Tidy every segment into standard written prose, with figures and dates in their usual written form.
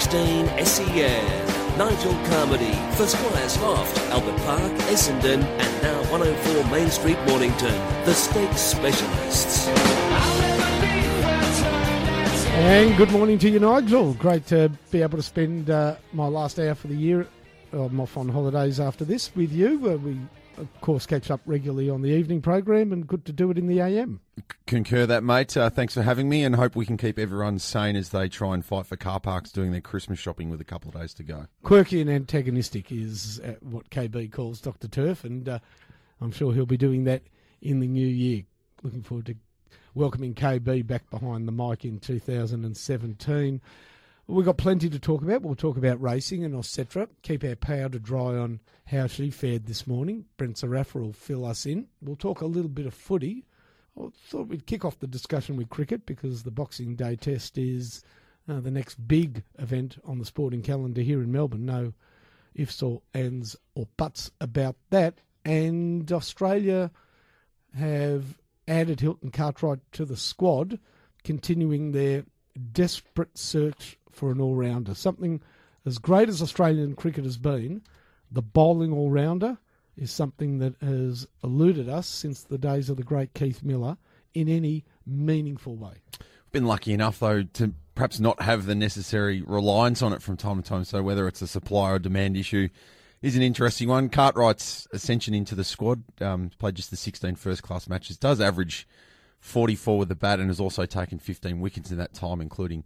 Christine SEN, Nigel Carmody for Squires Loft, Albert Park, Essendon, and now 104 Main Street, Mornington, the Stakes Specialists. And good morning to you, Nigel. Great to be able to spend my last hour for the year. I'm off on holidays after this with you. We, of course, catch up regularly on the evening program, and good to do it in the AM. Concur that, mate. Thanks for having me, and hope we can keep everyone sane as they try and fight for car parks doing their Christmas shopping with a couple of days to go. Quirky and antagonistic is what KB calls Dr. Turf, and I'm sure he'll be doing that in the new year. Looking forward to welcoming KB back behind the mic in 2017. We've got plenty to talk about. We'll talk about racing and etc. Keep our powder dry on how she fared this morning. Brent Zarafa will fill us in. We'll talk a little bit of footy. I thought we'd kick off the discussion with cricket because the Boxing Day Test is the next big event on the sporting calendar here in Melbourne. No ifs or ands or buts about that. And Australia have added Hilton Cartwright to the squad, continuing their desperate search for an all-rounder. Something as great as Australian cricket has been, the bowling all-rounder is something that has eluded us since the days of the great Keith Miller in any meaningful way. Been lucky enough, though, to perhaps not have the necessary reliance on it from time to time. So whether it's a supply or demand issue is an interesting one. Cartwright's ascension into the squad, played just the 16 first-class matches, does average 44 with the bat, and has also taken 15 wickets in that time, including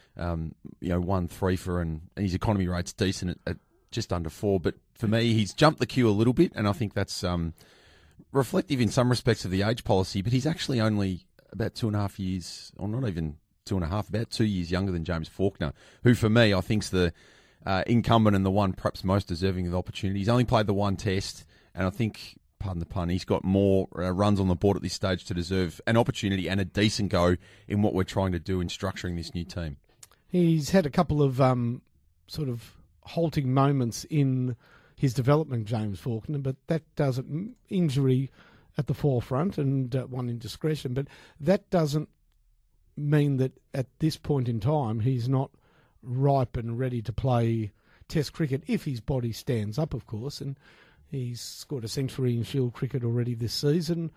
1 for, and his economy rate's decent at just under 4. But for me, he's jumped the queue a little bit, and I think that's reflective in some respects of the age policy. But he's actually only about 2.5 years, or not even 2.5, about 2 years younger than James Faulkner, who for me I think's the incumbent and the one perhaps most deserving of the opportunity. He's only played the one test, and I think, pardon the pun, he's got more runs on the board at this stage to deserve an opportunity and a decent go in what we're trying to do in structuring this new team. He's had a couple of sort of halting moments in his development, James Faulkner, but that doesn't, injury at the forefront and one indiscretion, but that doesn't mean that at this point in time he's not ripe and ready to play Test cricket if his body stands up, of course, and he's scored a century in Shield cricket already this season.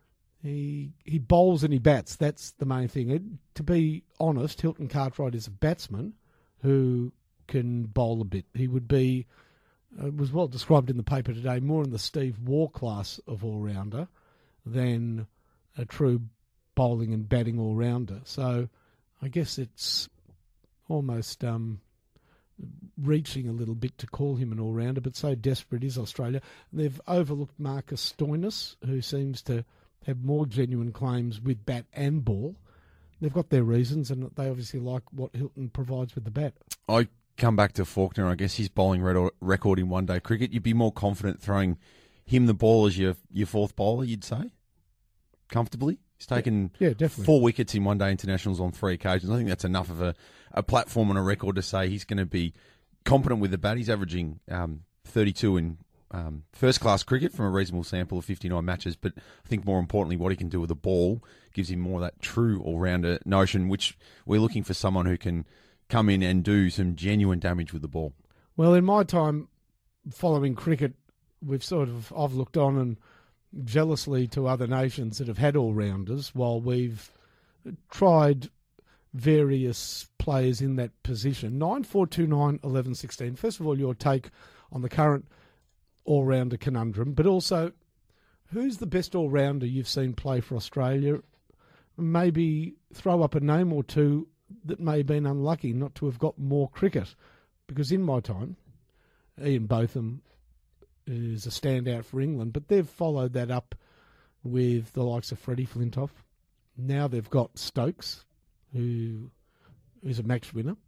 He bowls and he bats. That's the main thing. To be honest, Hilton Cartwright is a batsman who can bowl a bit. He would be, it was well described in the paper today, more in the Steve Waugh class of all-rounder than a true bowling and batting all-rounder. So I guess it's almost reaching a little bit to call him an all-rounder, but so desperate is Australia. They've overlooked Marcus Stoinis, who seems to have more genuine claims with bat and ball. They've got their reasons, and they obviously like what Hilton provides with the bat. I come back to Faulkner. I guess his bowling record in one-day cricket, you'd be more confident throwing him the ball as your fourth bowler, you'd say, comfortably. He's taken 4 wickets in one-day internationals on 3 occasions. I think that's enough of a platform and a record to say he's going to be competent with the bat. He's averaging 32 in first-class cricket from a reasonable sample of 59 matches, but I think more importantly what he can do with the ball gives him more of that true all-rounder notion, which we're looking for someone who can come in and do some genuine damage with the ball. Well, in my time following cricket, I've looked on and jealously to other nations that have had all-rounders while we've tried various players in that position. 9429 11 16. First of all, your take on the current all-rounder conundrum, but also who's the best all-rounder you've seen play for Australia? Maybe throw up a name or two that may have been unlucky not to have got more cricket, because in my time, Ian Botham is a standout for England, but they've followed that up with the likes of Freddie Flintoff. Now they've got Stokes, who is a match winner.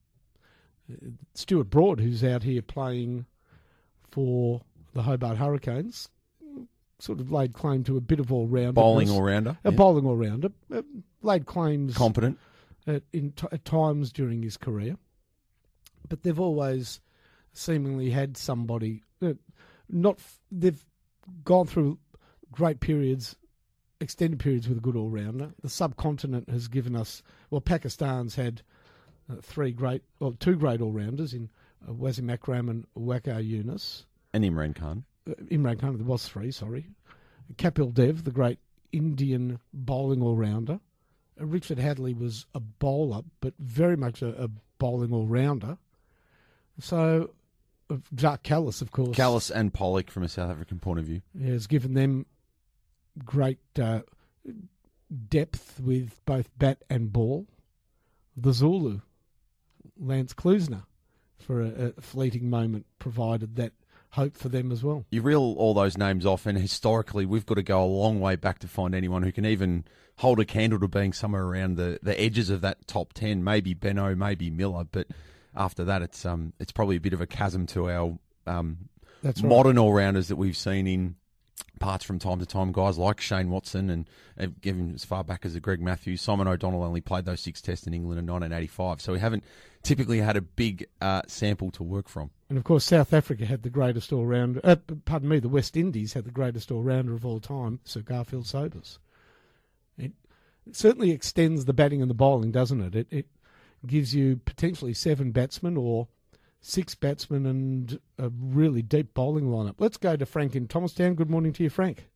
Stuart Broad, who's out here playing for the Hobart Hurricanes, sort of laid claim to a bit of all-rounder. Bowling all-rounder. Bowling all-rounder. Laid claims. Competent. At times during his career. But they've always seemingly had somebody... They've gone through great periods, extended periods with a good all-rounder. The subcontinent has given us... Well, Pakistan's had two great all-rounders in Wasim Akram and Waqar Younis. And Imran Khan. Imran Khan, there was three, sorry. Kapil Dev, the great Indian bowling all-rounder. Richard Hadley was a bowler, but very much a bowling all-rounder. So, Jacques Kallis, of course. Kallis and Pollock from a South African point of view. Has given them great depth with both bat and ball. The Zulu, Lance Klusener, for a fleeting moment, provided that hope for them as well. You reel all those names off, and historically we've got to go a long way back to find anyone who can even hold a candle to being somewhere around the edges of that top 10. Maybe Benno, maybe Miller, but after that it's probably a bit of a chasm to our That's right. modern all-rounders that we've seen in parts from time to time, guys like Shane Watson and given as far back as a Greg Matthews. Simon O'Donnell only played those 6 tests in England in 1985, so we haven't typically had a big sample to work from. And of course, South Africa had the greatest all-rounder. The West Indies had the greatest all-rounder of all time, Sir Garfield Sobers. It certainly extends the batting and the bowling, doesn't it? It gives you potentially 7 batsmen or 6 batsmen and a really deep bowling lineup. Let's go to Frank in Thomastown. Good morning to you, Frank.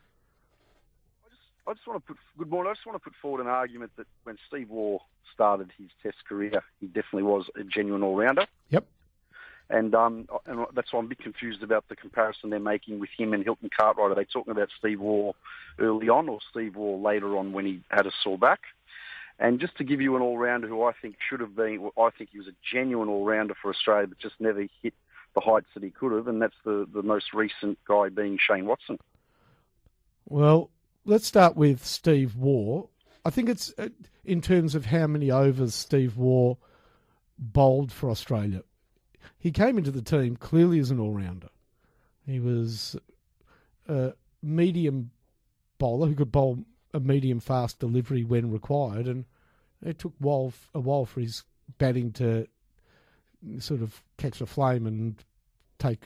I just want to put forward an argument that when Steve Waugh started his Test career, he definitely was a genuine all-rounder. Yep. And that's why I'm a bit confused about the comparison they're making with him and Hilton Cartwright. Are they talking about Steve Waugh early on or Steve Waugh later on when he had a sore back? And just to give you an all-rounder who I think should have been, I think he was a genuine all-rounder for Australia, but just never hit the heights that he could have, and that's the most recent guy being Shane Watson. Well, let's start with Steve Waugh. I think it's in terms of how many overs Steve Waugh bowled for Australia. He came into the team clearly as an all-rounder. He was a medium bowler who could bowl a medium-fast delivery when required, and it took a while for his batting to sort of catch a flame and take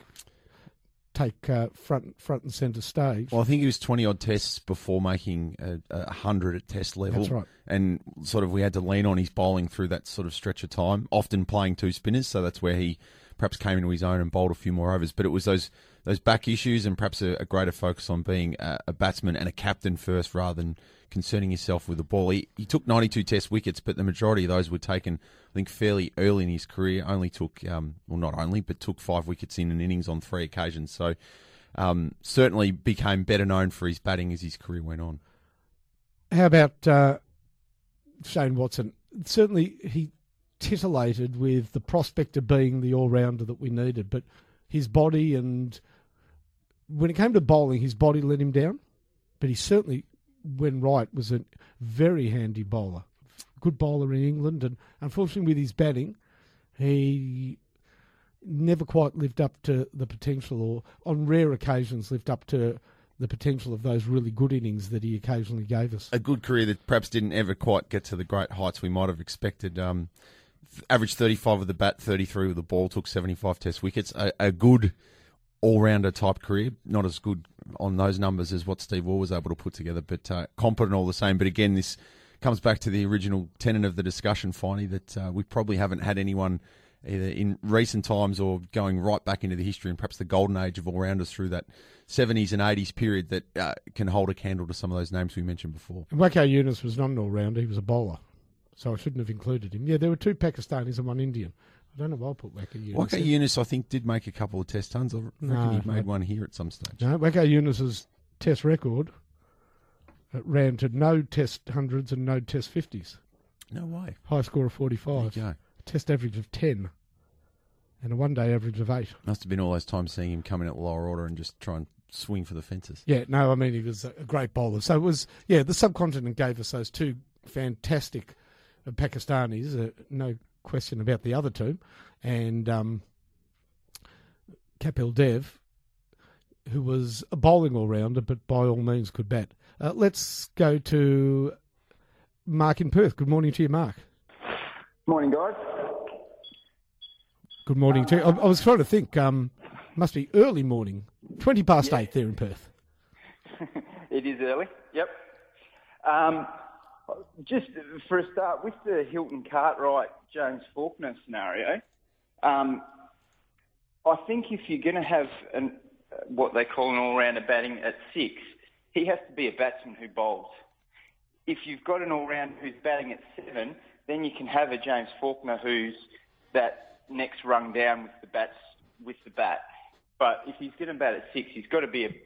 front and centre stage. Well, I think he was 20-odd tests before making 100 at test level. That's right. And sort of we had to lean on his bowling through that sort of stretch of time, often playing 2 spinners, so that's where he perhaps came into his own and bowled a few more overs. But it was those back issues and perhaps a greater focus on being a batsman and a captain first rather than concerning yourself with the ball. He took 92 test wickets, but the majority of those were taken, I think, fairly early in his career. Only took, took 5 wickets in an innings on 3 occasions. So certainly became better known for his batting as his career went on. How about Shane Watson? Certainly he titillated with the prospect of being the all-rounder that we needed, but his body and when it came to bowling, his body let him down, but he certainly, when right, was a very handy bowler. Good bowler in England, and unfortunately with his batting, he never quite lived up to the potential, or on rare occasions lived up to the potential of those really good innings that he occasionally gave us. A good career that perhaps didn't ever quite get to the great heights we might have expected. Averaged 35 with the bat, 33 with the ball, took 75 test wickets. A good all-rounder type career, not as good on those numbers as what Steve Waugh was able to put together, but competent all the same. But again, this comes back to the original tenet of the discussion, Finey, that we probably haven't had anyone either in recent times or going right back into the history and perhaps the golden age of all-rounders through that 70s and 80s period that can hold a candle to some of those names we mentioned before. Waqar Younis was not an all-rounder, he was a bowler, so I shouldn't have included him. Yeah, there were 2 Pakistanis and 1 Indian. I don't know why I put Waqar Younis. Waqar Younis, I think, did make a couple of test tons. I reckon he made one here at some stage. No, Waqar Younis's test record ran to no test hundreds and no test 50s. No way. High score of 45. There you go. Test average of 10. And a one-day average of 8. Must have been all those times seeing him come in at lower order and just try and swing for the fences. Yeah, no, I mean, he was a great bowler. So it was, the subcontinent gave us those 2 fantastic Pakistanis, no question about the other 2, and Kapil Dev, who was a bowling all-rounder, but by all means could bat. Let's go to Mark in Perth. Good morning to you, Mark. Morning, guys. Good morning to you. I was trying to think, must be early morning, 20 past 8 there in Perth. It is early, yep. Just for a start, with the Hilton Cartwright James Faulkner scenario, I think if you're going to have what they call an all-rounder batting at 6, he has to be a batsman who bowls. If you've got an all-rounder who's batting at 7, then you can have a James Faulkner who's that next rung down with the bat. But if he's going to bat at 6, he's got to be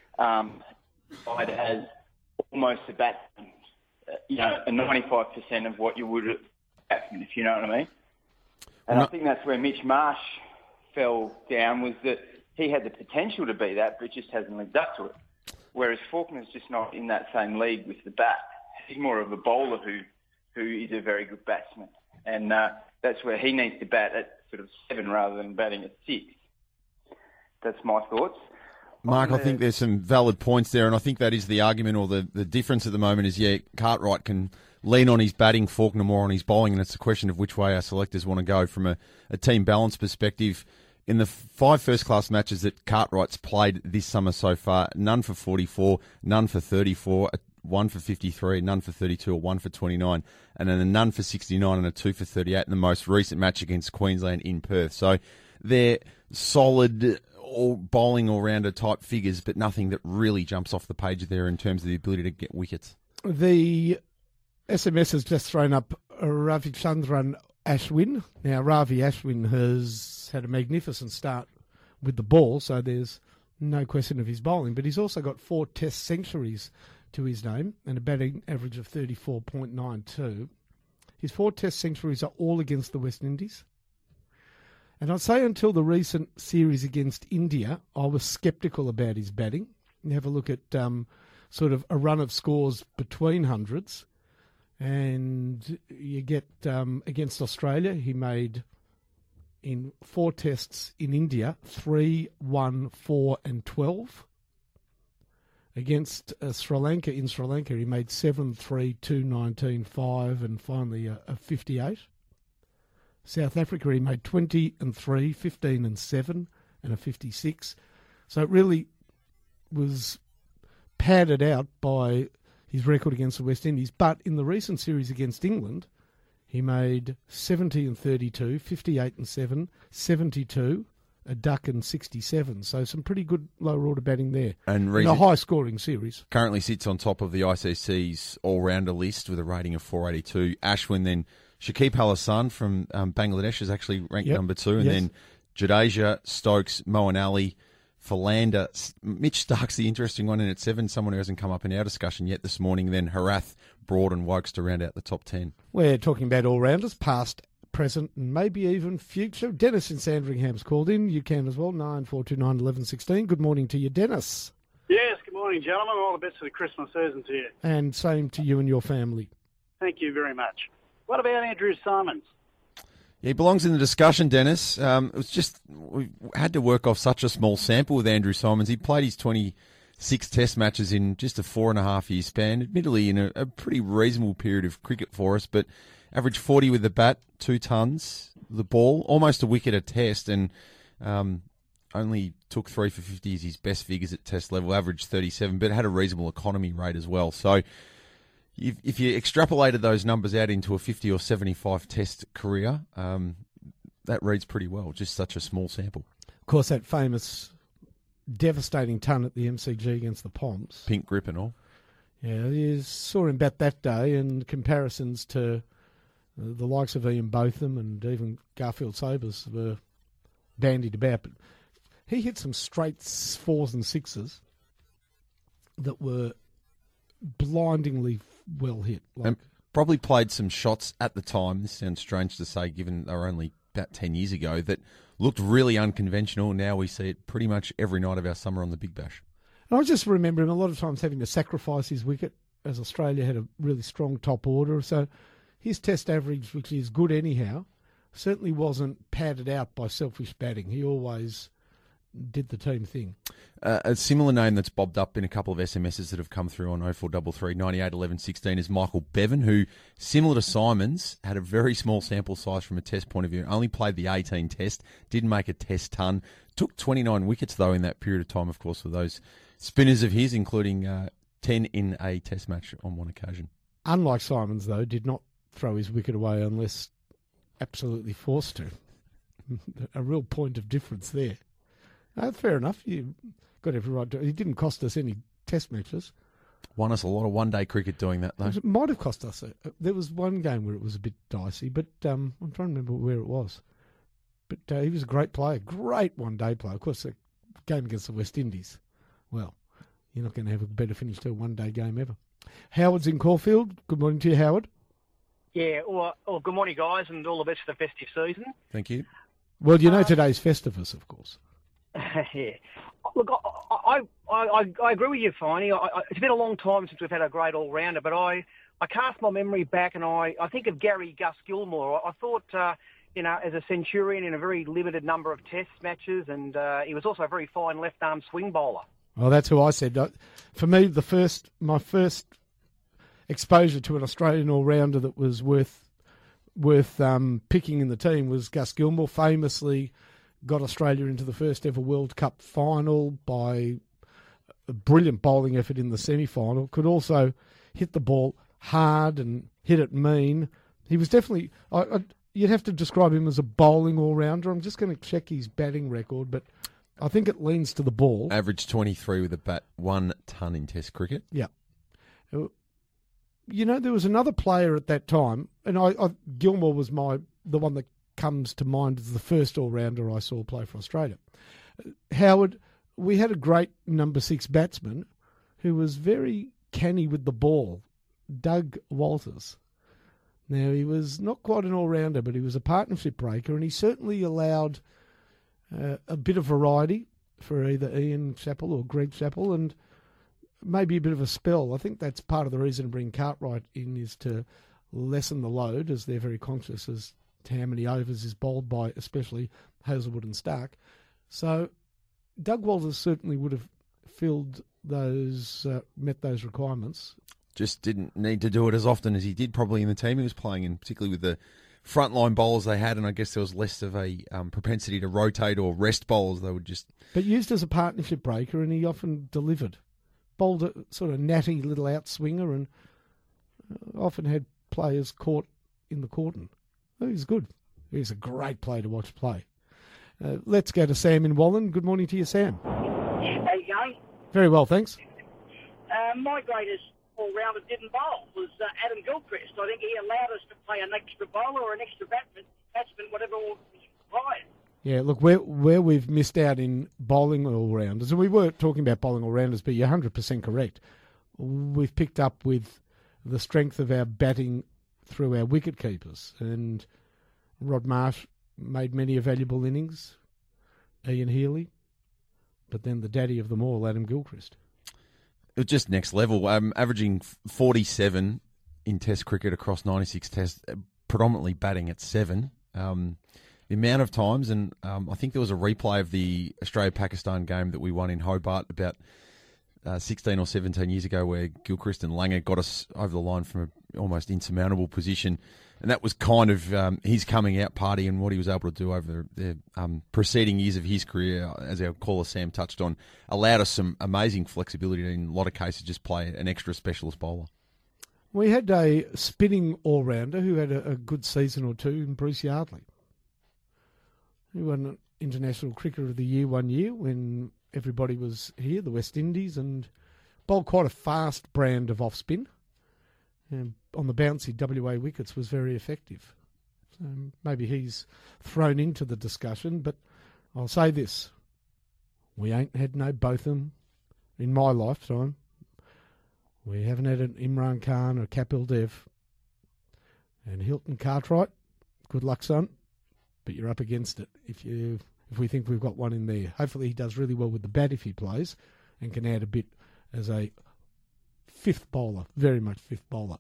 side as almost a batsman, a 95% of what you would a batsman, if you know what I mean. And I think that's where Mitch Marsh fell down, was that he had the potential to be that, but just hasn't lived up to it. Whereas Faulkner's just not in that same league with the bat. He's more of a bowler who is a very good batsman. And that's where he needs to bat at sort of 7 rather than batting at 6. That's my thoughts. Mark, I think there's some valid points there, and I think that is the argument, or the difference at the moment is, Cartwright can lean on his batting, Faulkner more on his bowling, and it's a question of which way our selectors want to go from a team balance perspective. In the 5 first-class matches that Cartwright's played this summer so far, none for 44, none for 34, 1 for 53, none for 32, or 1 for 29, and then a none for 69 and a 2 for 38 in the most recent match against Queensland in Perth. So they're solid bowling all-rounder type figures, but nothing that really jumps off the page there in terms of the ability to get wickets. The SMS has just thrown up Ravichandran Ashwin. Now, Ravi Ashwin has had a magnificent start with the ball, so there's no question of his bowling, but he's also got 4 Test centuries to his name and a batting average of 34.92. His 4 Test centuries are all against the West Indies. And I'd say until the recent series against India, I was sceptical about his batting. You have a look at sort of a run of scores between hundreds, and you get against Australia, he made in 4 tests in India 3, 1, 4 and 12. Against Sri Lanka, he made 7, 3, 2, 19, 5 and finally a 58. South Africa, he made 20 and 3, 15 and 7 and a 56. So it really was padded out by his record against the West Indies. But in the recent series against England, he made 70 and 32, 58 and 7, 72, a duck and 67. So some pretty good lower order batting there. And in a high scoring series. Currently sits on top of the ICC's all-rounder list with a rating of 482. Ashwin, then Shakib Al Hasan from Bangladesh is actually ranked number 2. And then Jadeja, Stokes, Moeen Ali, Philander. Mitch Stark's the interesting one in at 7, someone who hasn't come up in our discussion yet this morning. Then Harath, Broad and Wokes to round out the top 10. We're talking about all-rounders, past, present and maybe even future. Dennis in Sandringham's called in. You can as well, 9429 1116. Good morning to you, Dennis. Yes, good morning, gentlemen. All the best for the Christmas season to you. And same to you and your family. Thank you very much. What about Andrew Symonds? Yeah, he belongs in the discussion, Dennis. It was just, we had to work off such a small sample with Andrew Symonds. He played his 26 test matches in just a 4.5-year span, admittedly in a pretty reasonable period of cricket for us, but averaged 40 with the bat, 2 tons, the ball, almost a wicket a test, and only took 3 for 50 as his best figures at test level, averaged 37, but had a reasonable economy rate as well. So if you extrapolated those numbers out into a 50 or 75 test career, that reads pretty well, just such a small sample. Of course, that famous devastating ton at the MCG against the Poms. Pink grip and all. Yeah, you saw him bat that day, and comparisons to the likes of Ian Botham and even Garfield Sobers were bandied about. But he hit some straight 4s and 6s that were blindingly well hit. And probably played some shots at the time, this sounds strange to say given they were only about 10 years ago, that looked really unconventional. Now we see it pretty much every night of our summer on the Big Bash. And I just remember him a lot of times having to sacrifice his wicket, as Australia had a really strong top order. So his test average, which is good anyhow, certainly wasn't padded out by selfish batting. He always did the team thing. A similar name that's bobbed up in a couple of SMSs that have come through on 0433 98 11 16 is Michael Bevan, who, similar to Symonds, had a very small sample size from a test point of view. Only played the 18 test, didn't make a test ton. Took 29 wickets, though, in that period of time, of course, with those spinners of his, including 10 in a test match on one occasion. unlike Simons, though, did not throw his wicket away unless absolutely forced to. A real point of difference there. Fair enough. You got every right to. He didn't cost us any test matches. Won us a lot of one-day cricket doing that, though. It might have cost us. There was one game where it was a bit dicey, but I'm trying to remember where it was. But he was a great player, great one-day player. Of course, the game against the West Indies. Well, you're not going to have a better finish to a one-day game ever. Howard's in Caulfield. Good morning to you, Howard. Yeah, well, good morning, guys, and all the best for the festive season. Thank you. Well, you know today's Festivus, of course. Yeah. Look, I agree with you, Finey. It's been a long time since we've had a great all-rounder, but I cast my memory back and I think of Gary Gus Gilmore. I thought, as a centurion in a very limited number of test matches, and he was also a very fine left-arm swing bowler. Well, that's who I said. For me, my first exposure to an Australian all-rounder that was worth picking in the team was Gus Gilmore. Famously got Australia into the first ever World Cup final by a brilliant bowling effort in the semi-final. Could also hit the ball hard and hit it mean. He was definitely... you'd have to describe him as a bowling all-rounder. I'm just going to check his batting record, but I think it leans to the ball. Average 23 with a bat, 1 ton in Test cricket. Yeah. There was another player at that time, and Gilmore was the one that comes to mind as the first all-rounder I saw play for Australia. Howard, we had a great number 6 batsman who was very canny with the ball, Doug Walters. Now, he was not quite an all-rounder, but he was a partnership breaker, and he certainly allowed a bit of variety for either Ian Chappell or Greg Chappell, and maybe a bit of a spell. I think that's part of the reason to bring Cartwright in is to lessen the load, as they're very conscious as to how many overs is bowled by, especially Hazelwood and Stark. So Doug Walters certainly would have met those requirements. Just didn't need to do it as often as he did probably in the team he was playing in, particularly with the frontline bowlers they had, and I guess there was less of a propensity to rotate or rest bowlers. They would just... But used as a partnership breaker, and he often delivered. Bowled a sort of natty little outswinger and often had players caught in the cordon. Oh, he's good. He's a great player to watch play. Let's go to Sam in Wallen. Good morning to you, Sam. How you going? Very well, thanks. My greatest all-rounder didn't bowl was Adam Gilchrist. I think he allowed us to play an extra bowler or an extra batsman, whatever was required. Yeah, look, where we've missed out in bowling all-rounders, and we were talking about bowling all-rounders, but you're 100% correct. We've picked up with the strength of our batting through our wicket-keepers, and Rod Marsh made many a valuable innings, Ian Healy, but then the daddy of them all, Adam Gilchrist. It was just next level, averaging 47 in Test cricket across 96 Tests, predominantly batting at 7. The amount of times, and I think there was a replay of the Australia-Pakistan game that we won in Hobart about 16 or 17 years ago where Gilchrist and Langer got us over the line from an almost insurmountable position. And that was kind of his coming out party and what he was able to do over the preceding years of his career, as our caller Sam touched on, allowed us some amazing flexibility to, in a lot of cases, just play an extra specialist bowler. We had a spinning all-rounder who had a good season or two in Bruce Yardley. He won International Cricketer of the Year one year when everybody was here, the West Indies, and bowled quite a fast brand of off-spin. And on the bouncy WA wickets was very effective. So maybe he's thrown into the discussion, but I'll say this. We ain't had no Botham in my lifetime. We haven't had an Imran Khan or Kapil Dev. And Hilton Cartwright, good luck, son. But you're up against it if we think we've got one in there. Hopefully he does really well with the bat if he plays and can add a bit as a fifth bowler, very much fifth bowler.